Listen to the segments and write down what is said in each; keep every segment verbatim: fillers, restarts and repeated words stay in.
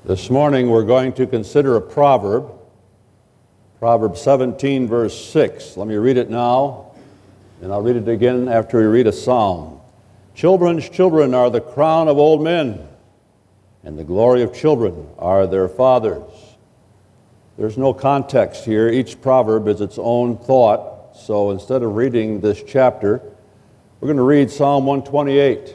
This morning we're going to consider a proverb, Proverbs seventeen, verse six. Let me read it now, and I'll read it again after we read a psalm. Children's children are the crown of old men, and the glory of children are their fathers. There's no context here. Each proverb is its own thought. So instead of reading this chapter, we're going to read Psalm one twenty-eight.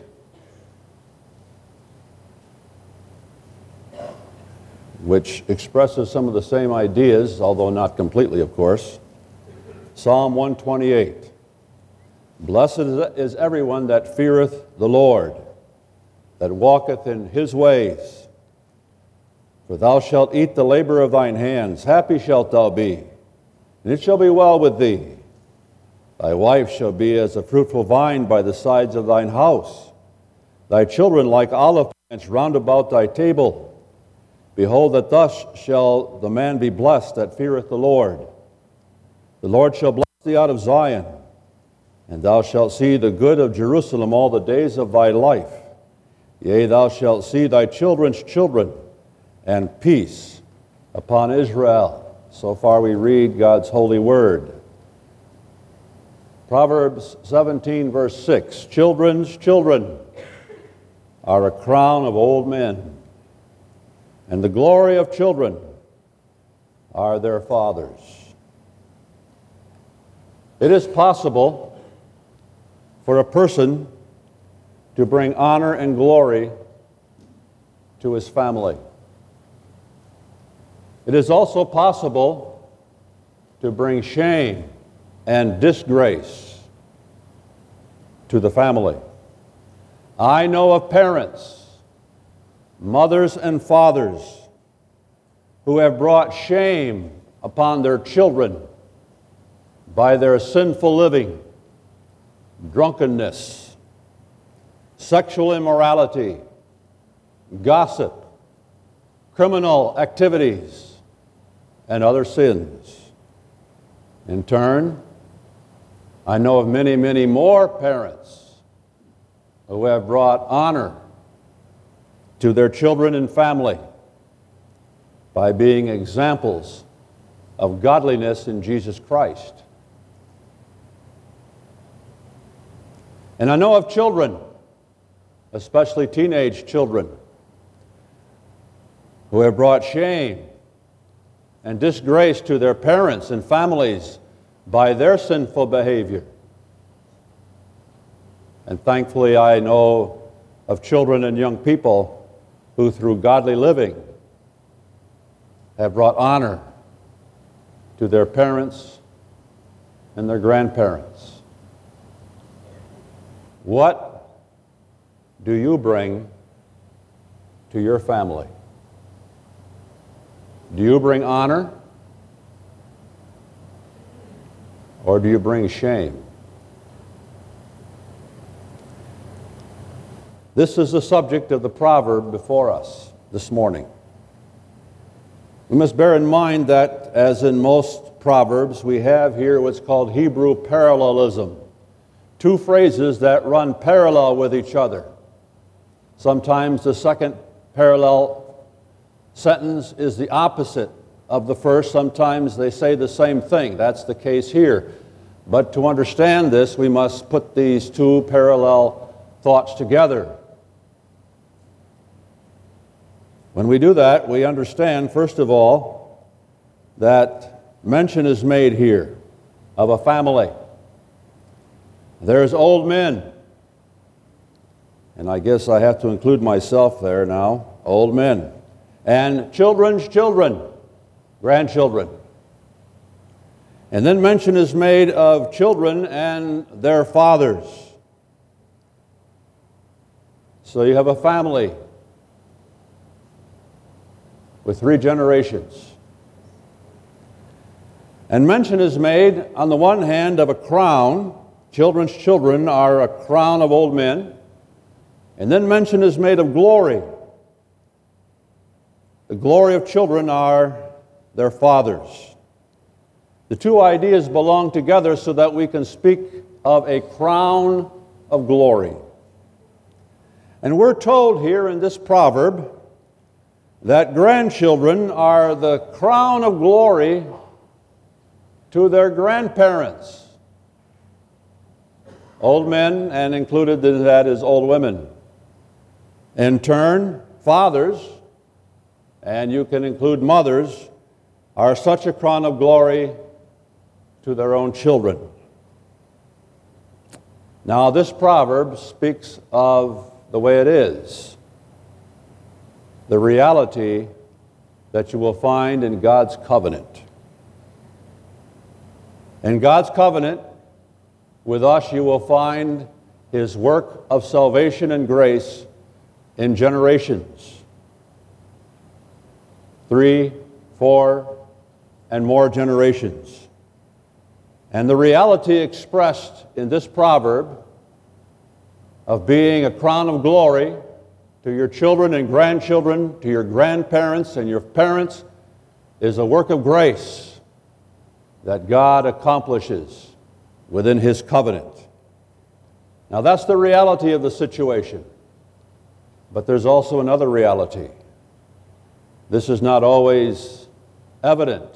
Which expresses some of the same ideas, although not completely, of course. Psalm one twenty-eight. Blessed is everyone that feareth the Lord, that walketh in his ways. For thou shalt eat the labor of thine hands. Happy shalt thou be, and it shall be well with thee. Thy wife shall be as a fruitful vine by the sides of thine house, thy children like olive plants round about thy table. Behold, that thus shall the man be blessed that feareth the Lord. The Lord shall bless thee out of Zion, and thou shalt see the good of Jerusalem all the days of thy life. Yea, thou shalt see thy children's children, and peace upon Israel. So far we read God's holy word. Proverbs seventeen, verse six. Children's children are a crown of old men, and the glory of children are their fathers. It is possible for a person to bring honor and glory to his family. It is also possible to bring shame and disgrace to the family. I know of parents, mothers and fathers, who have brought shame upon their children by their sinful living, drunkenness, sexual immorality, gossip, criminal activities, and other sins. In turn, I know of many, many more parents who have brought honor to their children and family by being examples of godliness in Jesus Christ. And I know of children, especially teenage children, who have brought shame and disgrace to their parents and families by their sinful behavior. And thankfully, I know of children and young people who through godly living have brought honor to their parents and their grandparents. What do you bring to your family? Do you bring honor, or do you bring shame? This is the subject of the proverb before us this morning. We must bear in mind that, as in most proverbs, we have here what's called Hebrew parallelism. Two phrases that run parallel with each other. Sometimes the second parallel sentence is the opposite of the first. Sometimes they say the same thing. That's the case here. But to understand this, we must put these two parallel thoughts together. When we do that, we understand, first of all, that mention is made here of a family. There's old men, and I guess I have to include myself there now, old men, and children's children, grandchildren. And then mention is made of children and their fathers. So you have a family with three generations. And mention is made, on the one hand, of a crown. Children's children are a crown of old men. And then mention is made of glory. The glory of children are their fathers. The two ideas belong together so that we can speak of a crown of glory. And we're told here in this proverb that grandchildren are the crown of glory to their grandparents. Old men, and included in that is old women. In turn, fathers, and you can include mothers, are such a crown of glory to their own children. Now, this proverb speaks of the way it is, the reality that you will find in God's covenant. In God's covenant with us, you will find His work of salvation and grace in generations. Three, four, and more generations. And the reality expressed in this proverb of being a crown of glory to your children and grandchildren, to your grandparents and your parents, is a work of grace that God accomplishes within His covenant. Now, that's the reality of the situation. But there's also another reality. This is not always evident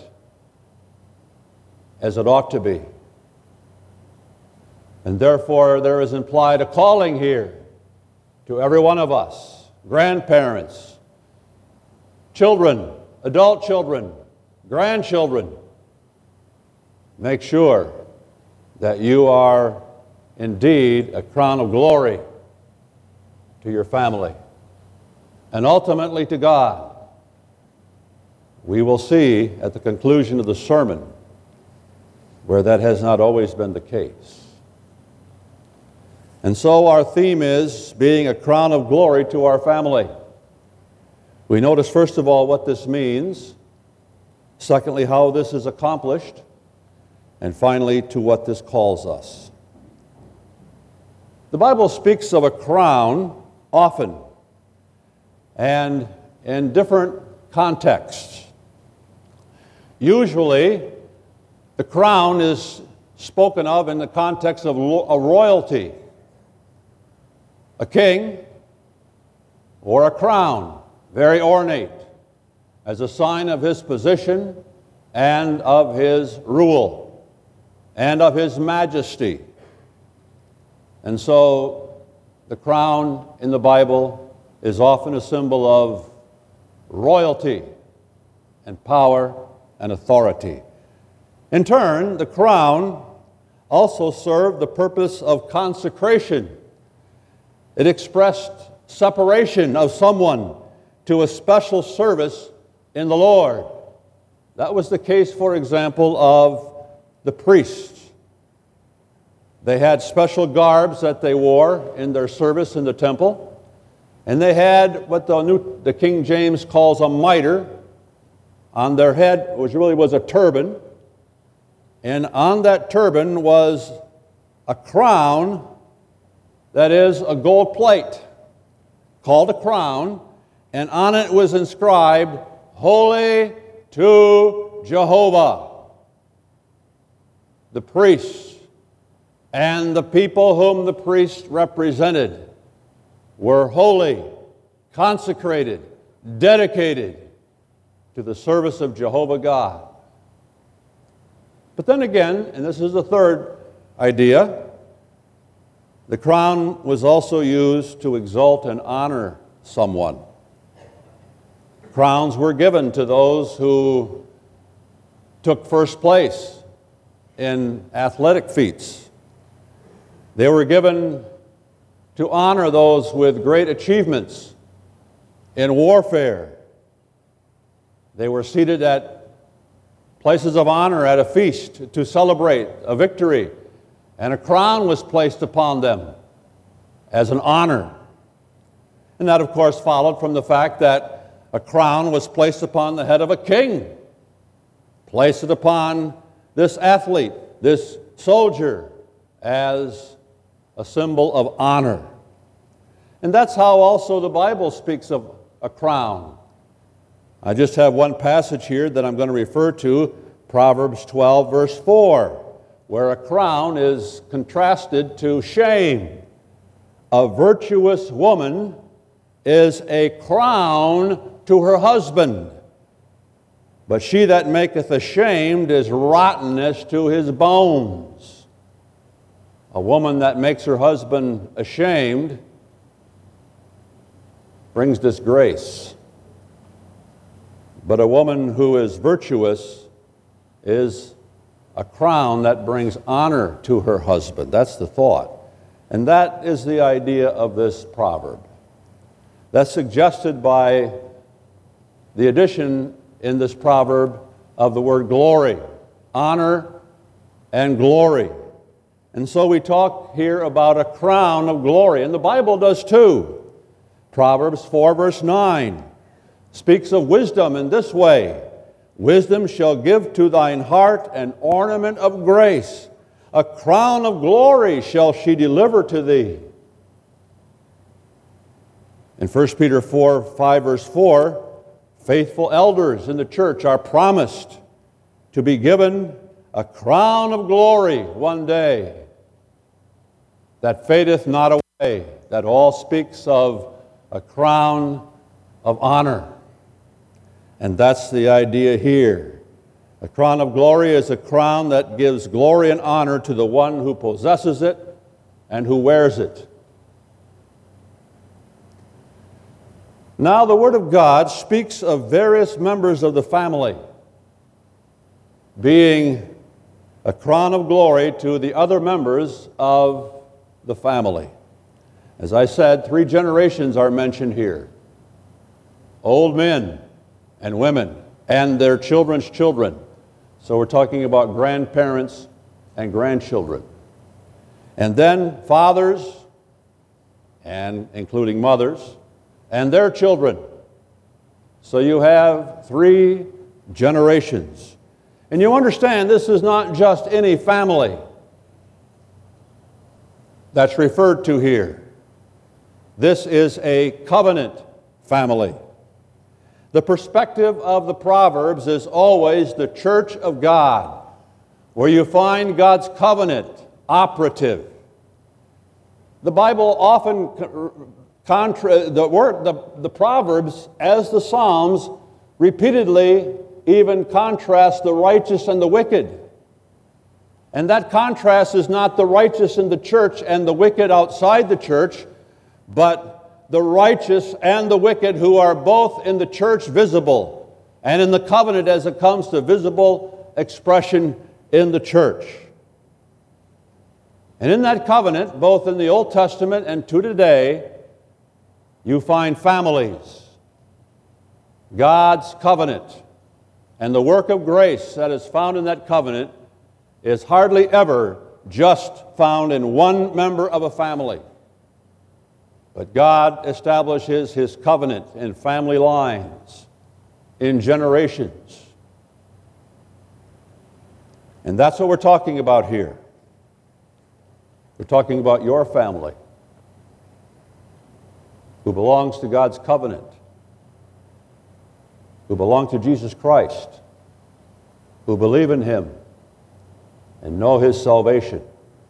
as it ought to be. And therefore, there is implied a calling here to every one of us, grandparents, children, adult children, grandchildren. Make sure that you are indeed a crown of glory to your family and ultimately to God. We will see at the conclusion of the sermon where that has not always been the case. And so our theme is being a crown of glory to our family. We notice, first of all, what this means. Secondly, how this is accomplished. And finally, to what this calls us. The Bible speaks of a crown often and in different contexts. Usually, the crown is spoken of in the context of a royalty, a king, or a crown, very ornate, as a sign of his position and of his rule and of his majesty. And so the crown in the Bible is often a symbol of royalty and power and authority. In turn, the crown also served the purpose of consecration. It expressed separation of someone to a special service in the Lord. That was the case, for example, of the priests. They had special garbs that they wore in their service in the temple, and they had what the, New, the King James calls a mitre on their head, which really was a turban, and on that turban was a crown, that is, a gold plate, called a crown, and on it was inscribed, "Holy to Jehovah." The priests and the people whom the priests represented were holy, consecrated, dedicated to the service of Jehovah God. But then again, and this is the third idea, the crown was also used to exalt and honor someone. Crowns were given to those who took first place in athletic feats. They were given to honor those with great achievements in warfare. They were seated at places of honor at a feast to celebrate a victory, and a crown was placed upon them as an honor. And that, of course, followed from the fact that a crown was placed upon the head of a king. Place it upon this athlete, this soldier, as a symbol of honor. And that's how also the Bible speaks of a crown. I just have one passage here that I'm going to refer to, Proverbs twelve, verse four, where a crown is contrasted to shame. A virtuous woman is a crown to her husband. But she that maketh ashamed is rottenness to his bones. A woman that makes her husband ashamed brings disgrace. But a woman who is virtuous is a crown that brings honor to her husband. That's the thought. And that is the idea of this proverb. That's suggested by the addition in this proverb of the word glory, honor and glory. And so we talk here about a crown of glory, and the Bible does too. Proverbs four verse nine speaks of wisdom in this way: wisdom shall give to thine heart an ornament of grace. A crown of glory shall she deliver to thee. In First Peter four, five verse four, faithful elders in the church are promised to be given a crown of glory one day that fadeth not away. That all speaks of a crown of honor. And that's the idea here. A crown of glory is a crown that gives glory and honor to the one who possesses it and who wears it. Now, the Word of God speaks of various members of the family being a crown of glory to the other members of the family. As I said, three generations are mentioned here: old men and women and their children's children. So we're talking about grandparents and grandchildren. And then fathers, and including mothers, and their children. So you have three generations. And you understand this is not just any family that's referred to here. This is a covenant family. The perspective of the Proverbs is always the church of God, where you find God's covenant operative. The Bible often contra- the word the, the Proverbs, as the Psalms, repeatedly even contrast the righteous and the wicked. And that contrast is not the righteous in the church and the wicked outside the church, but the righteous and the wicked who are both in the church visible, and in the covenant as it comes to visible expression in the church. And in that covenant, both in the Old Testament and to today, you find families, God's covenant, and the work of grace that is found in that covenant is hardly ever just found in one member of a family. But God establishes His covenant in family lines, in generations. And that's what we're talking about here. We're talking about your family, who belongs to God's covenant, who belong to Jesus Christ, who believe in Him and know His salvation.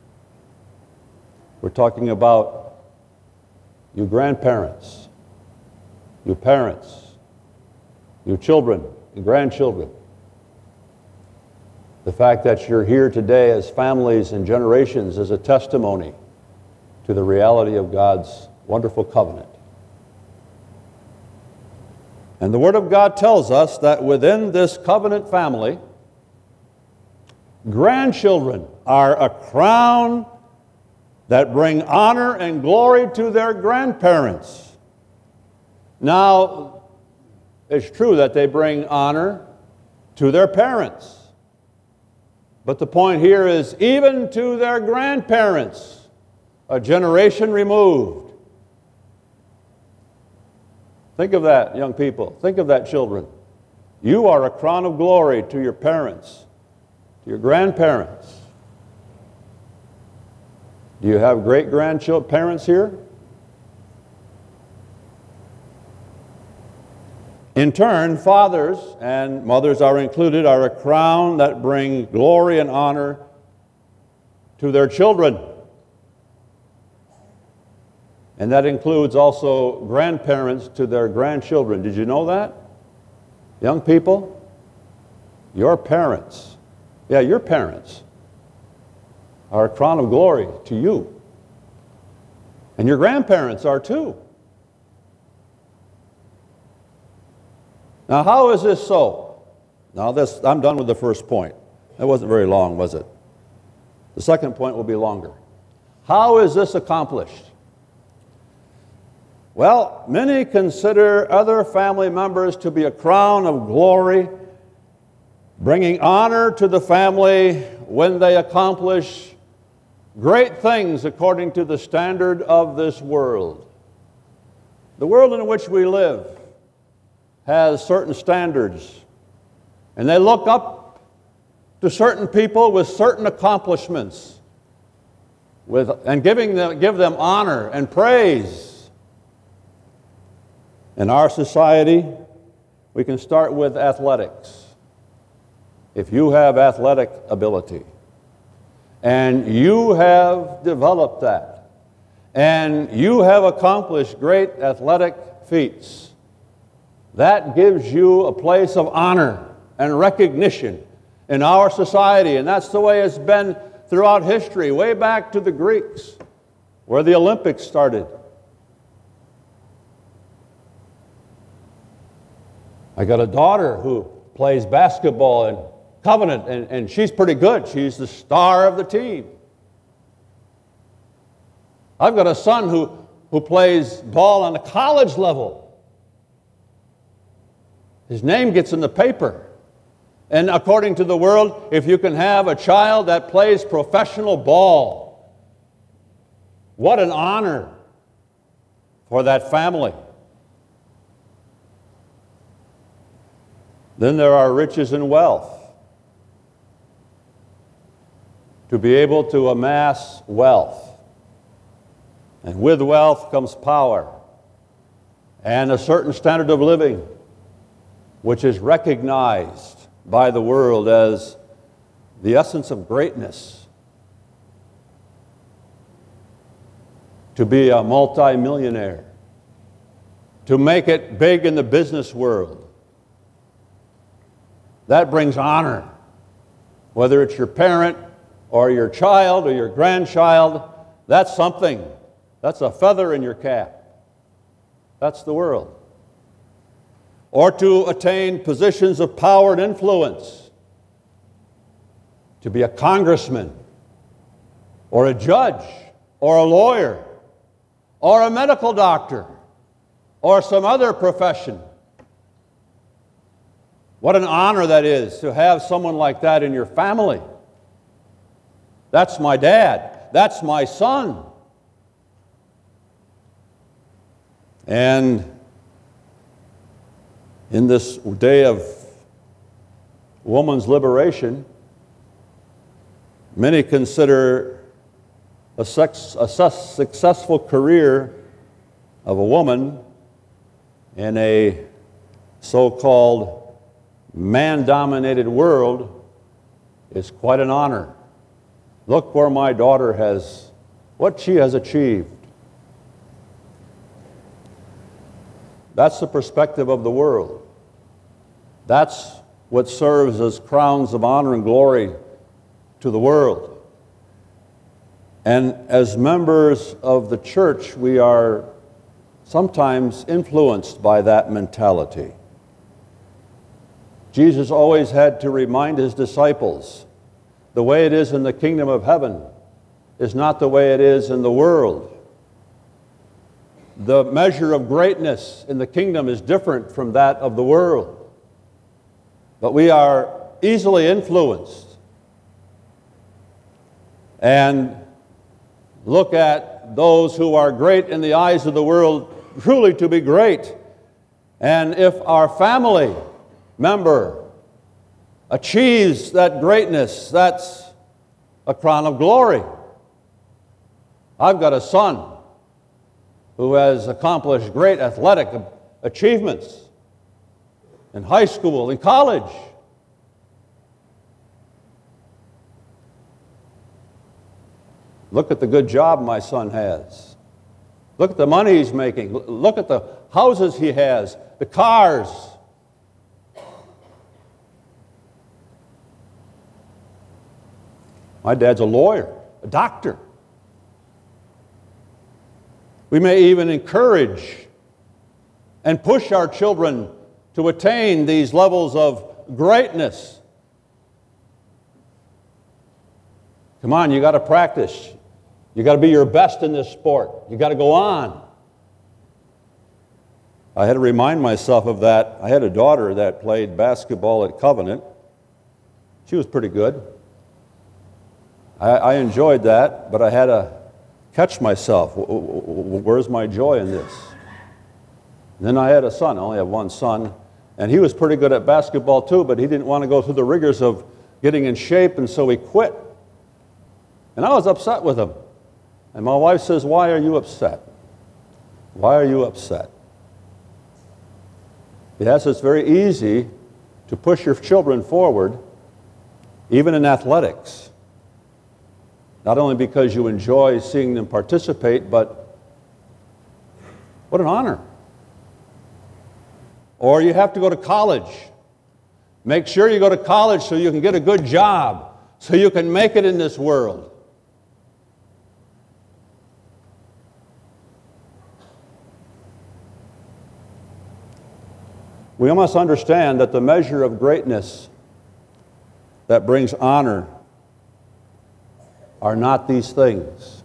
We're talking about you grandparents, you parents, you children and grandchildren. The fact that you're here today as families and generations is a testimony to the reality of God's wonderful covenant. And the Word of God tells us that within this covenant family, grandchildren are a crown that bring honor and glory to their grandparents. Now, it's true that they bring honor to their parents. But the point here is even to their grandparents, a generation removed. Think of that, young people. Think of that, children. You are a crown of glory to your parents, to your grandparents. Do you have great-grandchildren, parents here? In turn, fathers, and mothers are included, are a crown that bring glory and honor to their children. And that includes also grandparents to their grandchildren. Did you know that? Young people, your parents, yeah, your parents are a crown of glory to you. And your grandparents are too. Now, how is this so? Now, this, I'm done with the first point. That wasn't very long, was it? The second point will be longer. How is this accomplished? Well, many consider other family members to be a crown of glory, bringing honor to the family when they accomplish great things according to the standard of this world. The world in which we live has certain standards, and they look up to certain people with certain accomplishments, with, and giving them, give them honor and praise. In our society, we can start with athletics. If you have athletic ability, and you have developed that, and you have accomplished great athletic feats, that gives you a place of honor and recognition in our society. And that's the way it's been throughout history, way back to the Greeks, where the Olympics started. I got a daughter who plays basketball in Covenant, and, and she's pretty good. She's the star of the team. I've got a son who, who plays ball on the college level. His name gets in the paper. And according to the world, if you can have a child that plays professional ball, what an honor for that family. Then there are riches and wealth. To be able to amass wealth. And with wealth comes power and a certain standard of living, which is recognized by the world as the essence of greatness. To be a multimillionaire, to make it big in the business world, that brings honor. Whether it's your parent or your child or your grandchild, that's something. That's a feather in your cap. That's the world. Or to attain positions of power and influence, to be a congressman or a judge or a lawyer or a medical doctor or some other profession. What an honor that is to have someone like that in your family. That's my dad. That's my son. And in this day of woman's liberation, many consider a, sex, a successful career of a woman in a so-called man-dominated world is quite an honor. Look where my daughter has, what she has achieved. That's the perspective of the world. That's what serves as crowns of honor and glory to the world. And as members of the church, we are sometimes influenced by that mentality. Jesus always had to remind his disciples, the way it is in the kingdom of heaven is not the way it is in the world. The measure of greatness in the kingdom is different from that of the world. But we are easily influenced. And look at those who are great in the eyes of the world truly to be great. And if our family member achieves that greatness, that's a crown of glory. I've got a son who has accomplished great athletic achievements in high school, in college. Look at the good job my son has. Look at the money he's making. Look at the houses he has, the cars. My dad's a lawyer, a doctor. We may even encourage and push our children to attain these levels of greatness. Come on, you got to practice. You got to be your best in this sport. You got to go on. I had to remind myself of that. I had a daughter that played basketball at Covenant. She was pretty good. I, I enjoyed that, but I had to catch myself. Where's my joy in this? And then I had a son. I only have one son. And he was pretty good at basketball too, but he didn't want to go through the rigors of getting in shape, and so he quit. And I was upset with him. And my wife says, "Why are you upset? Why are you upset?" Yes, it's very easy to push your children forward, even in athletics. Not only because you enjoy seeing them participate, but what an honor. Or you have to go to college. Make sure you go to college so you can get a good job, so you can make it in this world. We must understand that the measure of greatness that brings honor are not these things.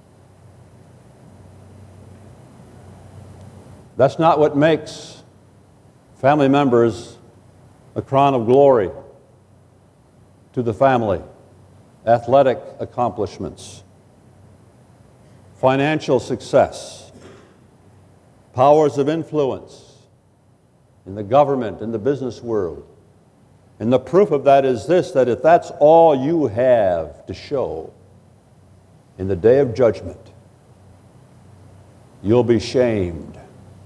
That's not what makes family members a crown of glory to the family. Athletic accomplishments, financial success, powers of influence in the government, in the business world. And the proof of that is this, that if that's all you have to show in the day of judgment, you'll be shamed.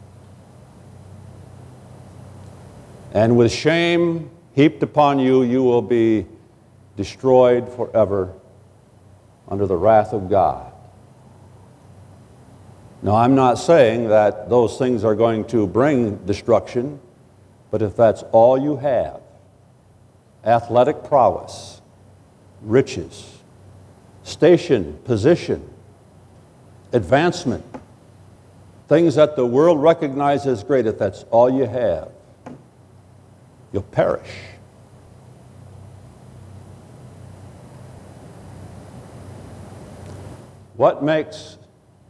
And with shame heaped upon you, you will be destroyed forever under the wrath of God. Now, I'm not saying that those things are going to bring destruction, but if that's all you have, athletic prowess, riches, station, position, advancement, things that the world recognizes as great, if that's all you have, you'll perish. What makes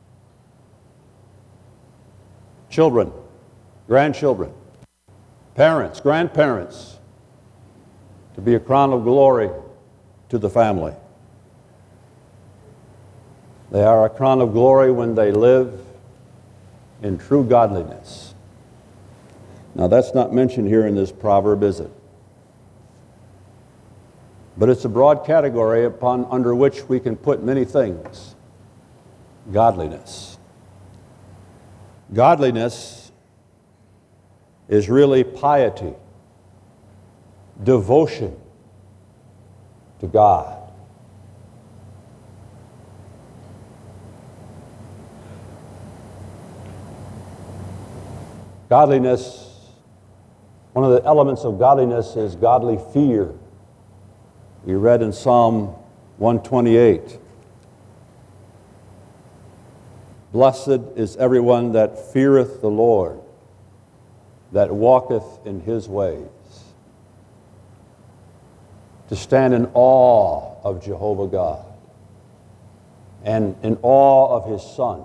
children, grandchildren, parents, grandparents to be a crown of glory to the family? They are a crown of glory when they live in true godliness. Now, that's not mentioned here in this proverb, is it? But it's a broad category upon under which we can put many things. Godliness. Godliness is really piety, devotion to God. Godliness, one of the elements of godliness is godly fear. We read in Psalm one twenty-eight, "Blessed is everyone that feareth the Lord, that walketh in his ways." To stand in awe of Jehovah God and in awe of his Son.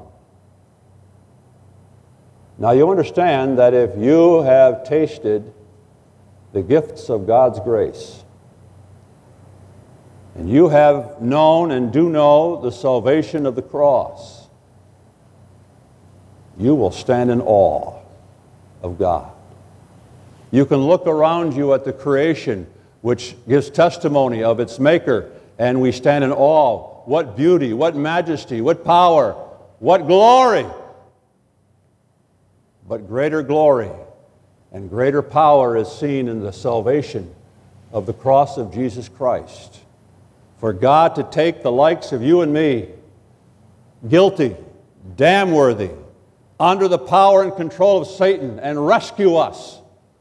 Now, you understand that if you have tasted the gifts of God's grace, and you have known and do know the salvation of the cross, you will stand in awe of God. You can look around you at the creation, which gives testimony of its maker, and we stand in awe. What beauty, what majesty, what power, what glory! But greater glory and greater power is seen in the salvation of the cross of Jesus Christ. For God to take the likes of you and me, guilty, damn worthy, under the power and control of Satan, and rescue us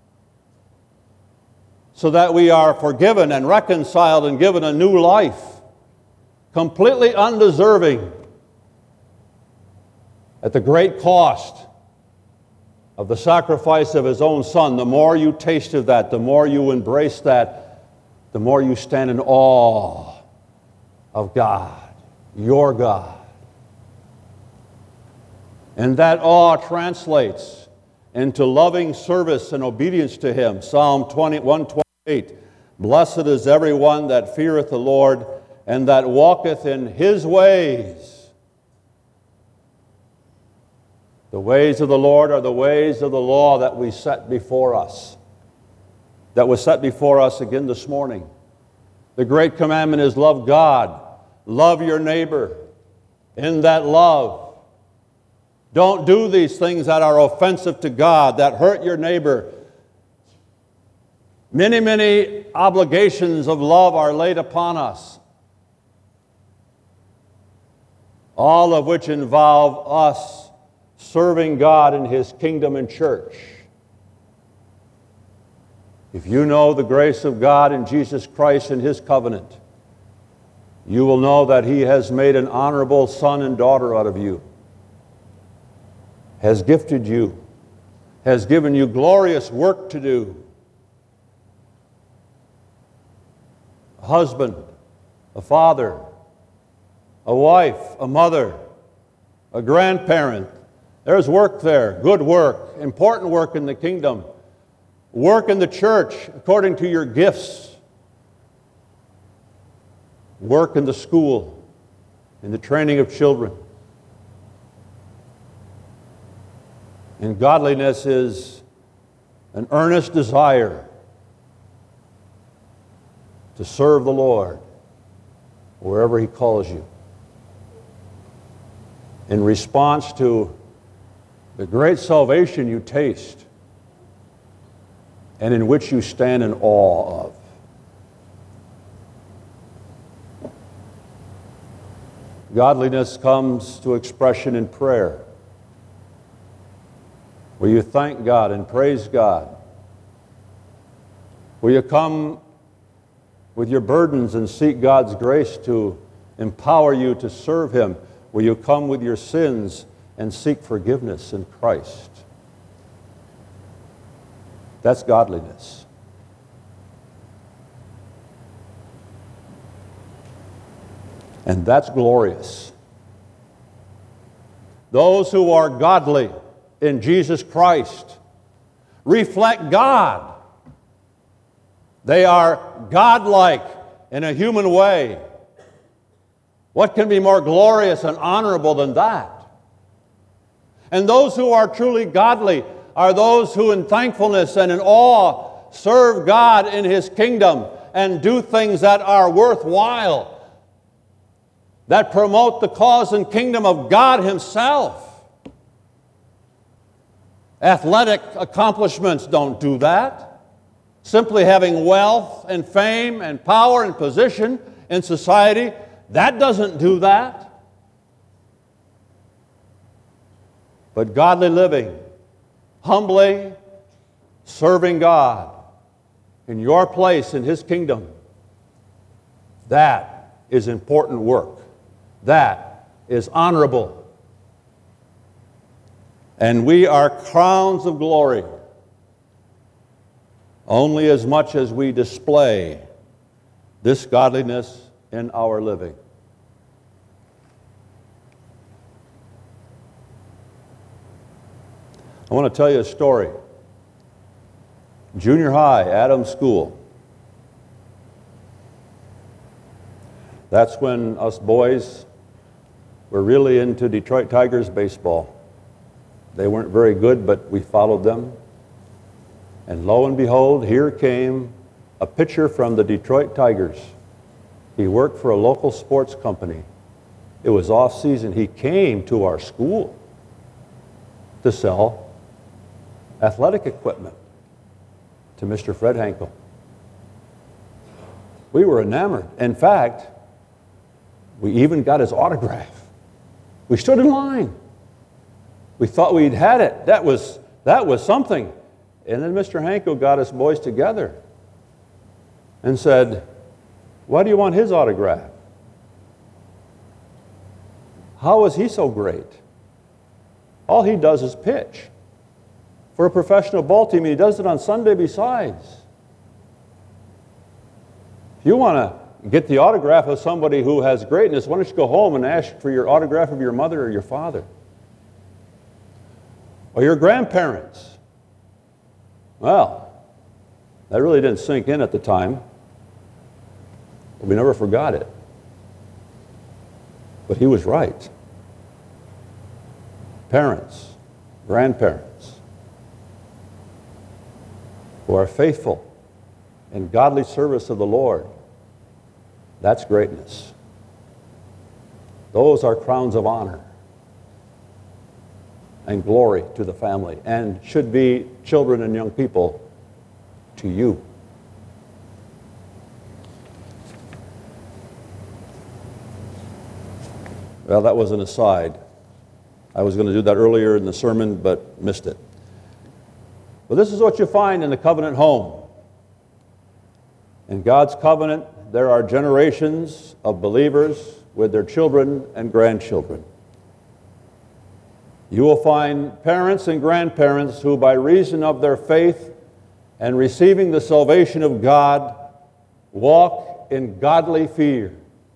so that we are forgiven and reconciled and given a new life, completely undeserving, at the great cost of the sacrifice of His own Son. The more you taste of that, the more you embrace that, the more you stand in awe of God, your God. And that awe translates into loving service and obedience to Him. Psalm one twenty-eight, blessed is everyone that feareth the Lord, and that walketh in His ways. The ways of the Lord are the ways of the law that we set before us, that was set before us again this morning. The great commandment is love God, love your neighbor. In that love, don't do these things that are offensive to God, that hurt your neighbor. Many, many obligations of love are laid upon us, all of which involve us serving God in His kingdom and church. If you know the grace of God in Jesus Christ and His covenant, you will know that He has made an honorable son and daughter out of you, has gifted you, has given you glorious work to do. A husband, a father, a wife, a mother, a grandparent. There's work there, good work, important work in the kingdom. Work in the church according to your gifts. Work in the school, in the training of children. And godliness is an earnest desire to serve the Lord wherever He calls you, in response to the great salvation you taste and in which you stand in awe of. Godliness comes to expression in prayer, where you thank God and praise God, where you come with your burdens and seek God's grace to empower you to serve Him, where you come with your sins and seek forgiveness in Christ. That's godliness. And that's glorious. Those who are godly in Jesus Christ reflect God. They are godlike in a human way. What can be more glorious and honorable than that? And those who are truly godly are those who in thankfulness and in awe serve God in His kingdom and do things that are worthwhile, that promote the cause and kingdom of God Himself. Athletic accomplishments don't do that. Simply having wealth and fame and power and position in society, that doesn't do that. But godly living, humbly serving God in your place in His kingdom, that is important work. That is honorable. And we are crowns of glory only as much as we display this godliness in our living. I want to tell you a story. Junior high, Adams School. That's when us boys were really into Detroit Tigers baseball. They weren't very good, but we followed them. And lo and behold, here came a pitcher from the Detroit Tigers. He worked for a local sports company. It was off season. He came to our school to sell athletic equipment to Mister Fred Hankel. We were enamored. In fact, we even got his autograph. We stood in line. We thought we'd had it. That was, that was something. And then Mister Hanko got us boys together and said, why do you want his autograph? How is he so great? All he does is pitch for a professional ball team, and he does it on Sunday besides. If you want to get the autograph of somebody who has greatness, why don't you go home and ask for your autograph of your mother or your father? Or your grandparents. Well, that really didn't sink in at the time. But we never forgot it. But he was right. Parents, grandparents, who are faithful in godly service of the Lord, that's greatness. Those are crowns of honor and glory to the family, and should be, children and young people, to you. Well, that was an aside. I was going to do that earlier in the sermon, but missed it. But this is what you find in the covenant home. In God's covenant, there are generations of believers with their children and grandchildren. You will find parents and grandparents who, by reason of their faith and receiving the salvation of God, walk in godly fear.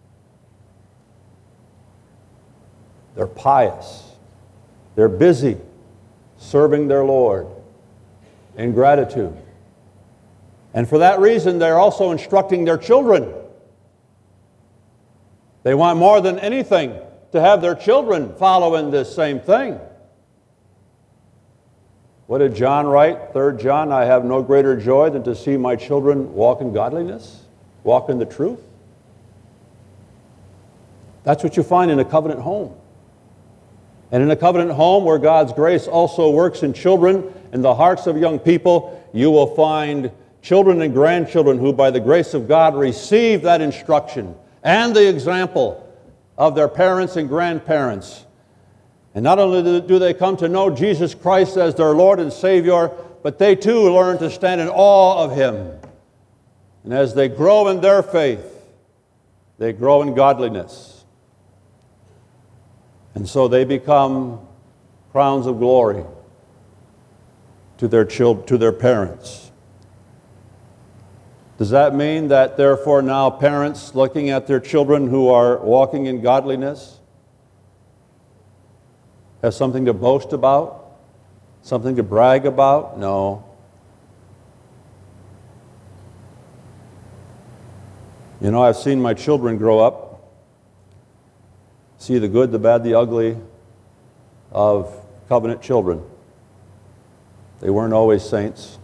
They're pious. They're busy serving their Lord in gratitude. And for that reason, they're also instructing their children. They want more than anything to have their children follow in this same thing. What did John write? Third John, I have no greater joy than to see my children walk in godliness, walk in the truth. That's what you find in a covenant home. And in a covenant home where God's grace also works in children, in the hearts of young people, you will find children and grandchildren who, by the grace of God, receive that instruction and the example of their parents and grandparents. And not only do they come to know Jesus Christ as their Lord and Savior, but they too learn to stand in awe of Him. And as they grow in their faith, they grow in godliness. And so they become crowns of glory to their children, to their parents. Does that mean that therefore now parents looking at their children who are walking in godliness have something to boast about? Something to brag about? No. You know, I've seen my children grow up, see the good, the bad, the ugly of covenant children. They weren't always saints,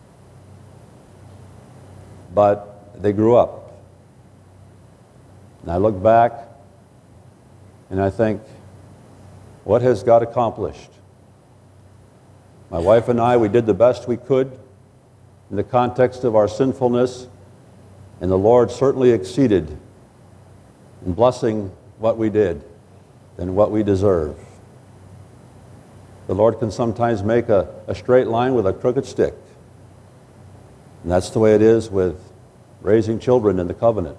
but they grew up. And I look back and I think, what has God accomplished? My wife and I, we did the best we could in the context of our sinfulness, and the Lord certainly exceeded in blessing what we did than what we deserve. The Lord can sometimes make a, a straight line with a crooked stick. And that's the way it is with raising children in the covenant.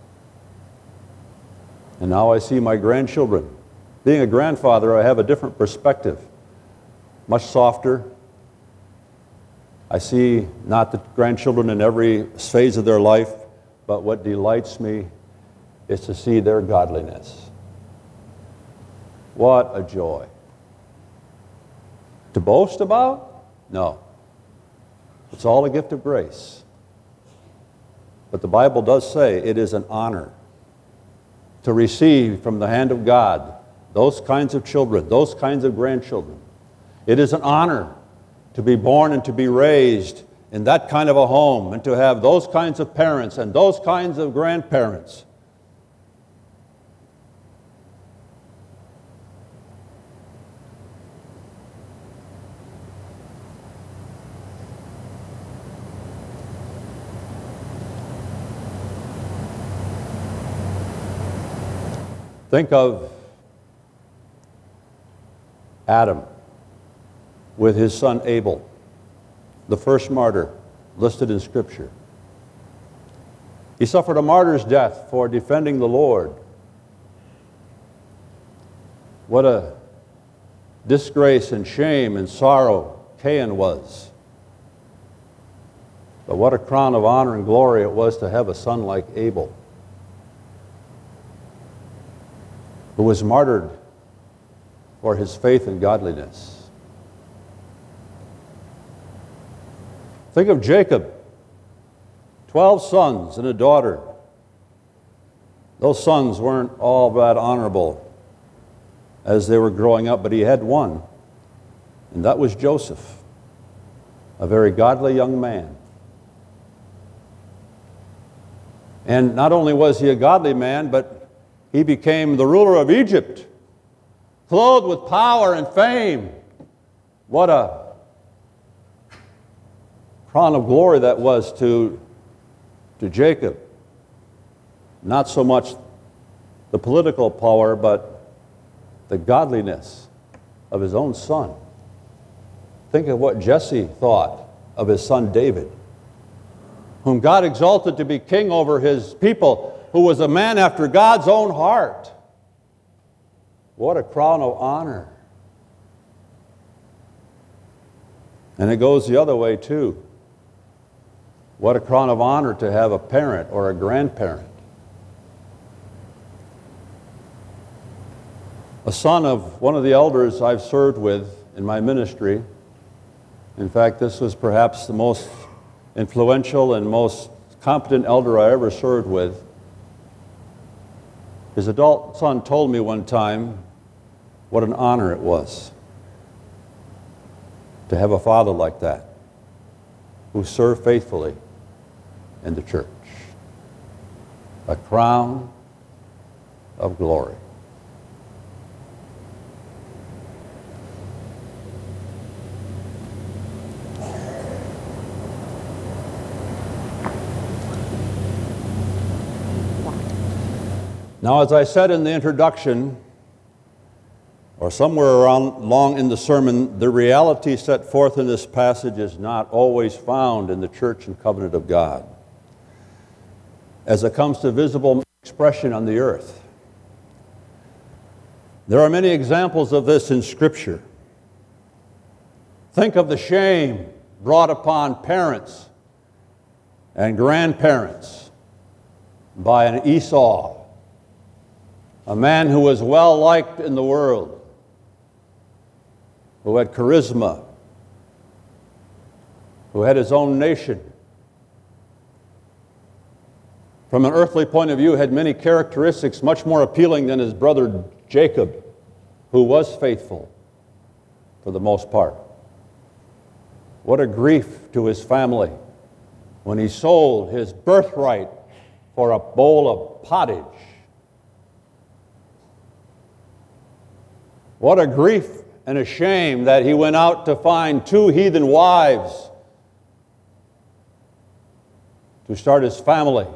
And now I see my grandchildren. Being a grandfather, I have a different perspective, much softer. I see not the grandchildren in every phase of their life, but what delights me is to see their godliness. What a joy. To boast about? No. It's all a gift of grace. But the Bible does say it is an honor to receive from the hand of God those kinds of children, those kinds of grandchildren. It is an honor to be born and to be raised in that kind of a home and to have those kinds of parents and those kinds of grandparents. Think of Adam with his son Abel, the first martyr listed in Scripture. He suffered a martyr's death for defending the Lord. What a disgrace and shame and sorrow Cain was. But what a crown of honor and glory it was to have a son like Abel, who was martyred for his faith and godliness. Think of Jacob, twelve sons and a daughter. Those sons weren't all that honorable as they were growing up, but he had one, and that was Joseph, a very godly young man. And not only was he a godly man, but he became the ruler of Egypt, clothed with power and fame. What a crown of glory that was to, to Jacob. Not so much the political power, but the godliness of his own son. Think of what Jesse thought of his son David, whom God exalted to be king over his people, who was a man after God's own heart. What a crown of honor. And it goes the other way too. What a crown of honor to have a parent or a grandparent. A son of one of the elders I've served with in my ministry. In fact, this was perhaps the most influential and most competent elder I ever served with. His adult son told me one time what an honor it was to have a father like that, who served faithfully in the church. A crown of glory. Now, as I said in the introduction, or somewhere around long in the sermon, the reality set forth in this passage is not always found in the church and covenant of God as it comes to visible expression on the earth. There are many examples of this in Scripture. Think of the shame brought upon parents and grandparents by an Esau, a man who was well liked in the world, who had charisma, who had his own nation. From an earthly point of view, had many characteristics much more appealing than his brother Jacob, who was faithful for the most part. What a grief to his family when he sold his birthright for a bowl of pottage. What a grief and a shame that he went out to find two heathen wives to start his family.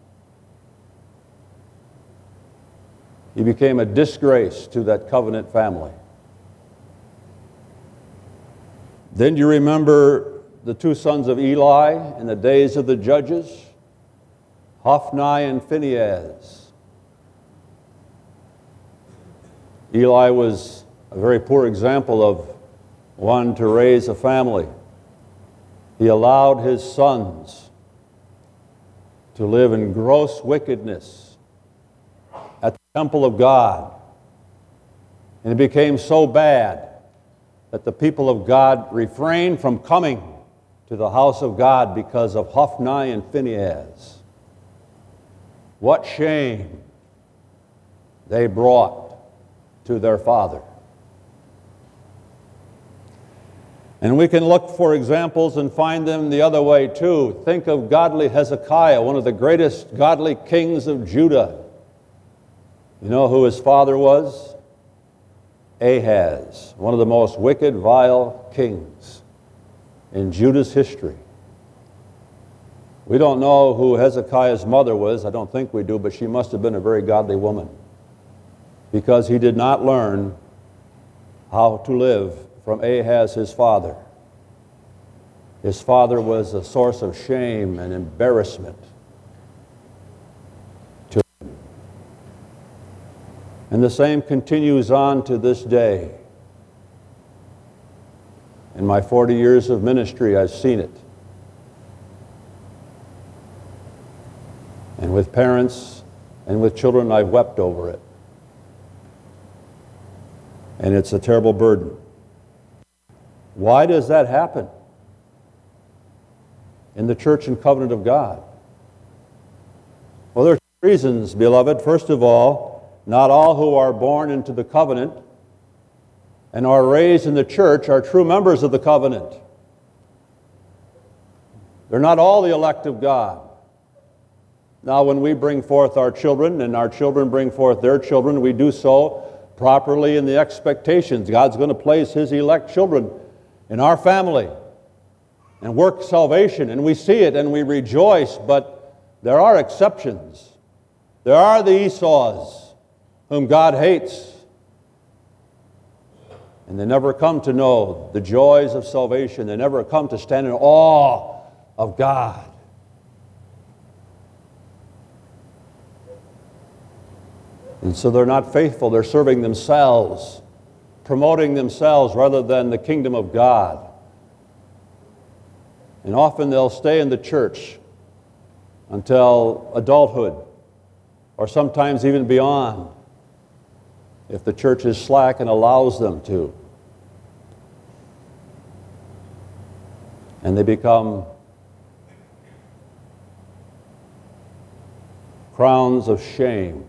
He became a disgrace to that covenant family. Then you remember the two sons of Eli in the days of the judges, Hophni and Phinehas. Eli was a very poor example of one to raise a family. He allowed his sons to live in gross wickedness at the temple of God. And it became so bad that the people of God refrained from coming to the house of God because of Hophni and Phinehas. What shame they brought to their father. And we can look for examples and find them the other way too. Think of godly Hezekiah, one of the greatest godly kings of Judah. You know who his father was? Ahaz, one of the most wicked, vile kings in Judah's history. We don't know who Hezekiah's mother was. I don't think we do, but she must have been a very godly woman, because he did not learn how to live from Ahaz, his father. His father was a source of shame and embarrassment to him. And the same continues on to this day. In my forty years of ministry, I've seen it. And with parents and with children, I've wept over it. And it's a terrible burden. Why does that happen in the church and covenant of God? Well, there are two reasons, beloved. First of all, not all who are born into the covenant and are raised in the church are true members of the covenant. They're not all the elect of God. Now, when we bring forth our children and our children bring forth their children, we do so properly in the expectations. God's going to place His elect children in our family and work salvation, and we see it and we rejoice, but there are exceptions. There are the Esau's whom God hates, and they never come to know the joys of salvation. They never come to stand in awe of God. And so they're not faithful. They're serving themselves, promoting themselves rather than the kingdom of God. And often they'll stay in the church until adulthood, or sometimes even beyond, if the church is slack and allows them to. And they become crowns of shame.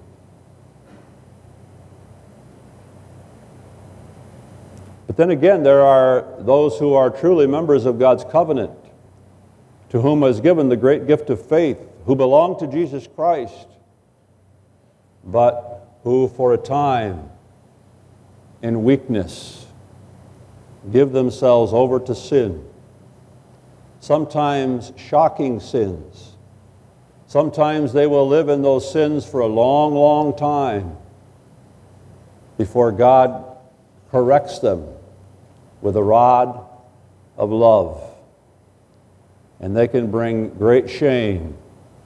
But then again, there are those who are truly members of God's covenant, to whom was given the great gift of faith, who belong to Jesus Christ, but who for a time, in weakness, give themselves over to sin. Sometimes shocking sins. Sometimes they will live in those sins for a long, long time before God corrects them with a rod of love. And they can bring great shame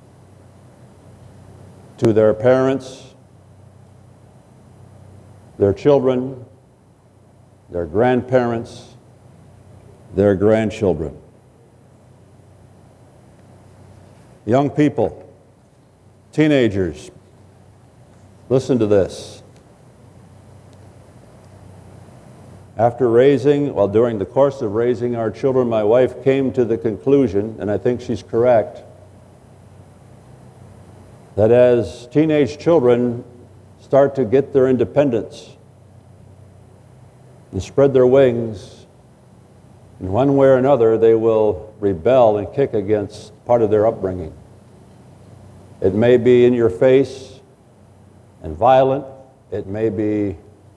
to their parents, their children, their grandparents, their grandchildren. Young people, teenagers, listen to this. After raising, well, during the course of raising our children, my wife came to the conclusion, and I think she's correct, that as teenage children start to get their independence and spread their wings, in one way or another, they will rebel and kick against part of their upbringing. It may be in your face and violent. It may be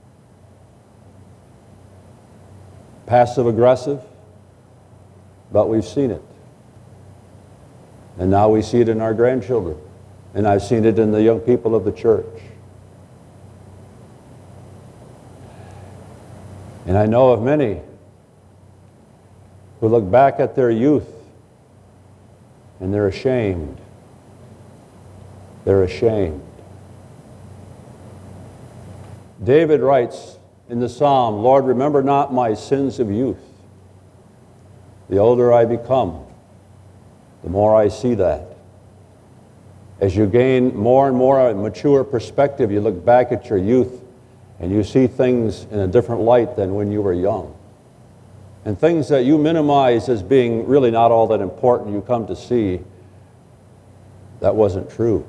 passive-aggressive, but we've seen it. And now we see it in our grandchildren. And I've seen it in the young people of the church. And I know of many who look back at their youth and they're ashamed. They're ashamed. David writes in the Psalm, Lord, remember not my sins of youth. The older I become, the more I see that. As you gain more and more a mature perspective, you look back at your youth and you see things in a different light than when you were young. And things that you minimize as being really not all that important, you come to see that wasn't true.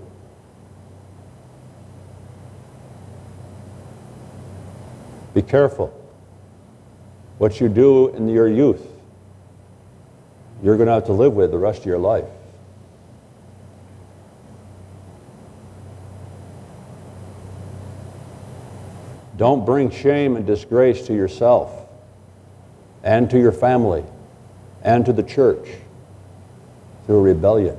Be careful. What you do in your youth, you're going to have to live with the rest of your life. Don't bring shame and disgrace to yourself and to your family and to the church through rebellion.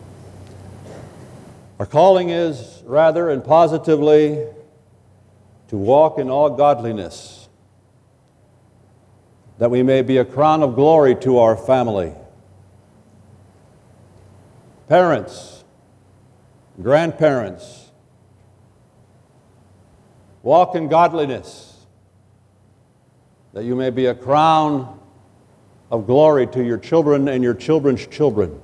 Our calling is, rather and positively, to walk in all godliness, that we may be a crown of glory to our family. Parents, grandparents, walk in godliness, that you may be a crown of glory to your children and your children's children.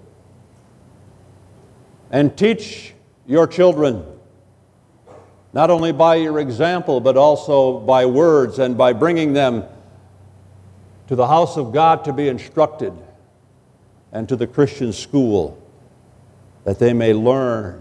And teach your children, not only by your example, but also by words and by bringing them to the house of God to be instructed and to the Christian school, that they may learn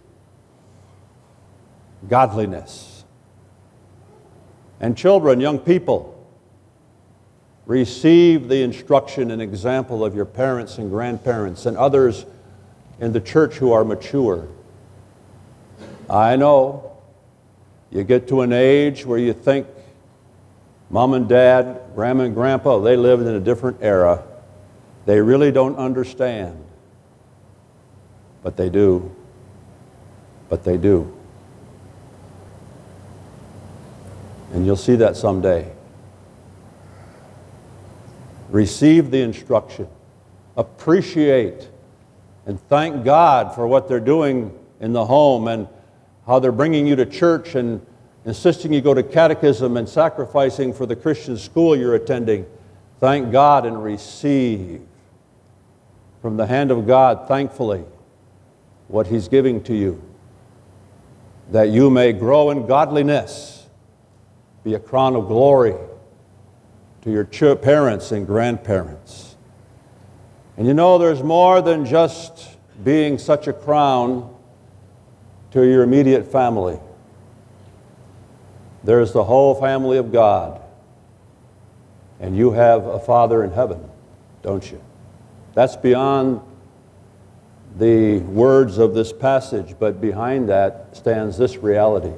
godliness. And children, young people, receive the instruction and example of your parents and grandparents and others in the church who are mature. I know you get to an age where you think mom and dad, grandma and grandpa, they lived in a different era. They really don't understand. But they do. But they do. And you'll see that someday. Receive the instruction. Appreciate and thank God for what they're doing in the home and how they're bringing you to church and insisting you go to catechism and sacrificing for the Christian school you're attending. Thank God and receive from the hand of God, thankfully, what He's giving to you, that you may grow in godliness, be a crown of glory to your ch- parents and grandparents. And you know, there's more than just being such a crown to your immediate family. There's the whole family of God. And you have a Father in heaven, don't you? That's beyond the words of this passage, but behind that stands this reality.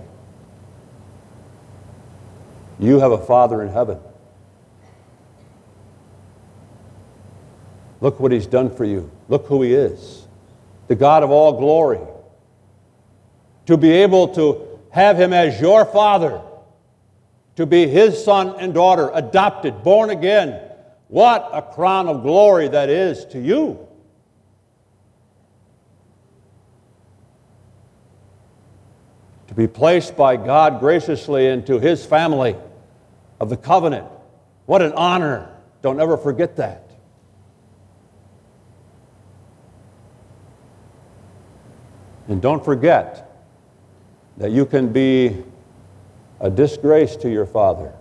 You have a Father in heaven. Look what He's done for you. Look who He is. The God of all glory. To be able to have Him as your Father, to be His son and daughter, adopted, born again. What a crown of glory that is to you. To be placed by God graciously into His family of the covenant. What an honor. Don't ever forget that. And don't forget that you can be a disgrace to your father.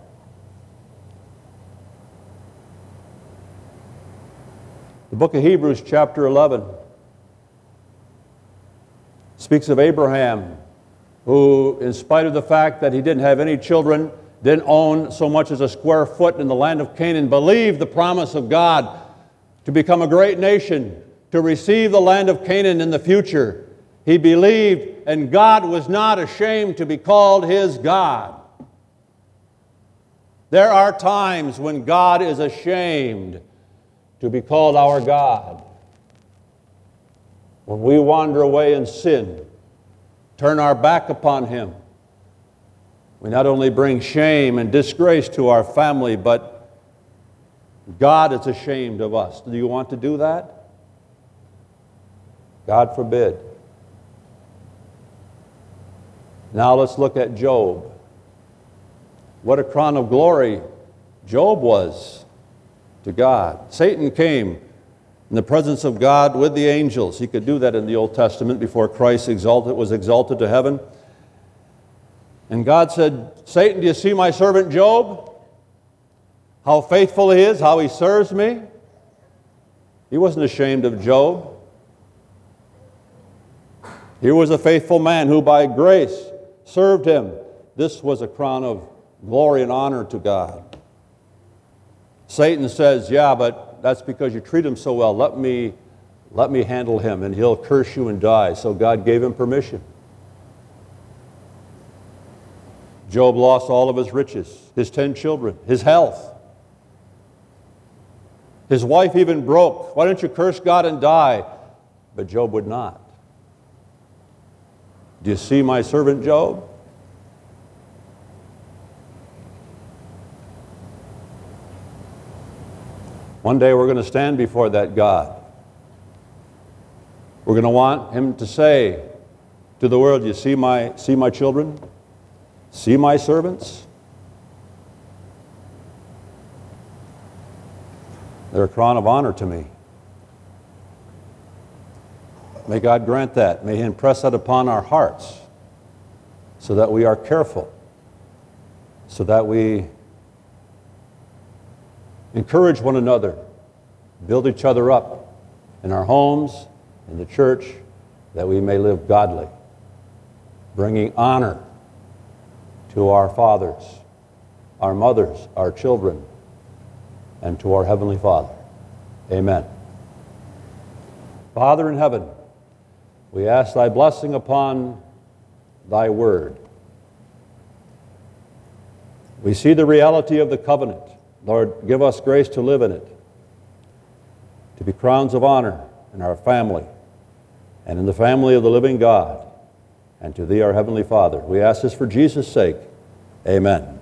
The book of Hebrews, chapter eleven, speaks of Abraham, who, in spite of the fact that he didn't have any children, didn't own so much as a square foot in the land of Canaan, believed the promise of God to become a great nation, to receive the land of Canaan in the future. He believed, and God was not ashamed to be called his God. There are times when God is ashamed to be called our God. When we wander away in sin, turn our back upon Him, we not only bring shame and disgrace to our family, but God is ashamed of us. Do you want to do that? God forbid. Now let's look at Job. What a crown of glory Job was to God. Satan came in the presence of God with the angels. He could do that in the Old Testament before Christ exalted, was exalted to heaven. And God said, Satan, do you see my servant Job? How faithful he is, how he serves me? He wasn't ashamed of Job. Here was a faithful man who by grace served him. This was a crown of glory and honor to God. Satan says, yeah, but that's because you treat him so well. Let me, let me handle him, and he'll curse you and die. So God gave him permission. Job lost all of his riches, his ten children, his health. His wife even broke. Why don't you curse God and die? But Job would not. Do you see my servant Job? One day we're going to stand before that God. We're going to want him to say to the world, you see my, see my children? See my servants? They're a crown of honor to me. May God grant that. May he impress that upon our hearts so that we are careful, so that we encourage one another, build each other up in our homes, in the church, that we may live godly, bringing honor to our fathers, our mothers, our children, and to our Heavenly Father. Amen. Father in heaven, we ask thy blessing upon thy word. We see the reality of the covenant. Lord, give us grace to live in it, to be crowns of honor in our family and in the family of the living God, and to thee, our Heavenly Father. We ask this for Jesus' sake. Amen.